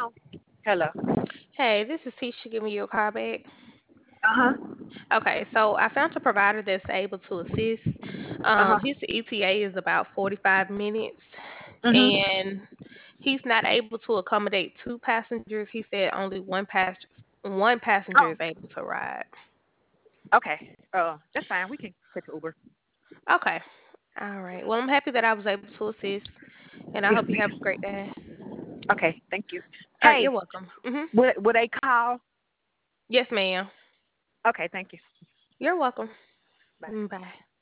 Hello. Hey, this is Tisha giving you a call back. Uh-huh. Okay, so I found a provider that's able to assist. Uh-huh. His ETA is about 45 minutes, Mhm. and he's not able to accommodate two passengers. He said only one passenger is Oh, able to ride. okay. That's fine. We can catch Uber. Okay, all right. Well, I'm happy that I was able to assist, and I Yes, hope you have a ma'am. great day. Okay, thank you. All right, Hey, you're welcome. would they call? Yes, ma'am. Okay, thank you. You're welcome. Bye. Bye.